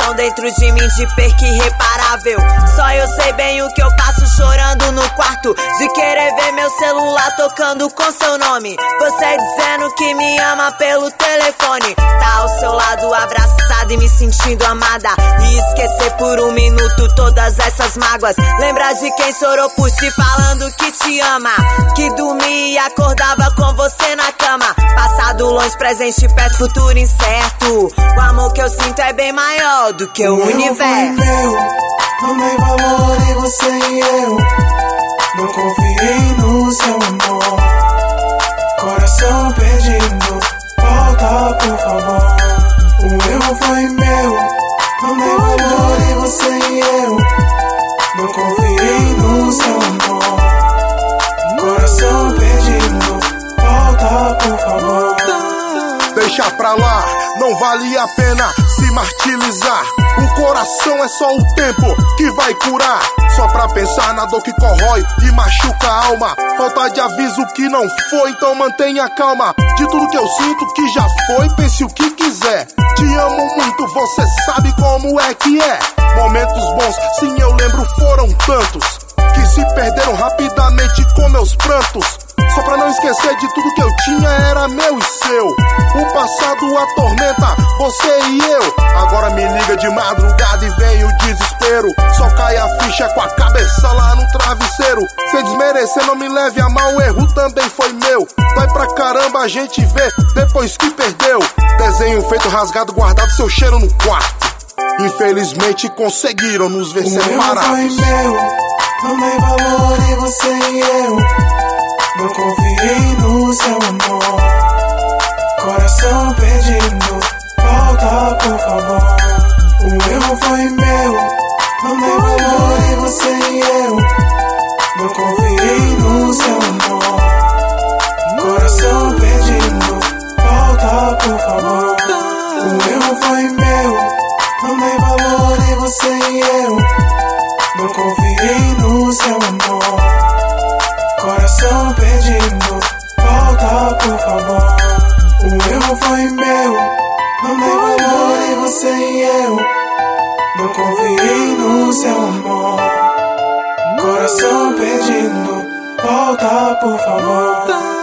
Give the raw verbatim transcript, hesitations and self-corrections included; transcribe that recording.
sensação dentro de mim de perca irreparável. Só eu sei bem o que eu passo chorando no quarto, de querer ver meu celular tocando com seu nome. Você dizendo que me ama pelo telefone, tá ao seu lado abraçada e me sentindo amada, e esquecer por um minuto todas essas mágoas. Lembrar de quem chorou por ti falando que te ama, que dormia e acordava com você na cama. Passado longe, presente perto, futuro incerto. O amor que eu sinto é bem maior do que o, o universo. Meu, não dei valor em você e eu não confiei no seu amor. Coração pedindo, volta por favor. O erro foi meu, não dei valor em você e eu não confiei no seu amor. Coração pedindo, volta por favor. Deixa pra lá, não vale a pena se martirizar. O coração é só o tempo que vai curar. Só pra pensar na dor que corrói e machuca a alma. Falta de aviso que não foi, então mantenha calma. De tudo que eu sinto que já foi, pense o que quiser. Te amo muito, você sabe como é que é. Momentos bons, sim eu lembro, foram tantos que se perderam rapidamente com meus prantos. Só pra não esquecer de tudo que eu tinha, era meu e seu. O passado atormenta você e eu. Agora me liga de madrugada e vem o desespero. Só cai a ficha com a cabeça lá no travesseiro. Sem desmerecer, não me leve a mal, o erro também foi meu. Vai pra caramba, a gente vê depois que perdeu. Desenho feito, rasgado, guardado, seu cheiro no quarto. Infelizmente conseguiram nos ver separados. O erro foi meu, não dei valor em você e eu não confiei no seu amor. Coração pedindo, volta por favor. O erro foi meu, não dei valor em você e eu não confiei no seu amor. Coração pedindo, volta por favor. O erro foi meu, não dei valor em você e eu não confiei no seu amor. Coração pedindo, volta por favor. O erro foi meu, não dei valor em você e eu não confiei no seu amor. Coração pedindo, volta por favor.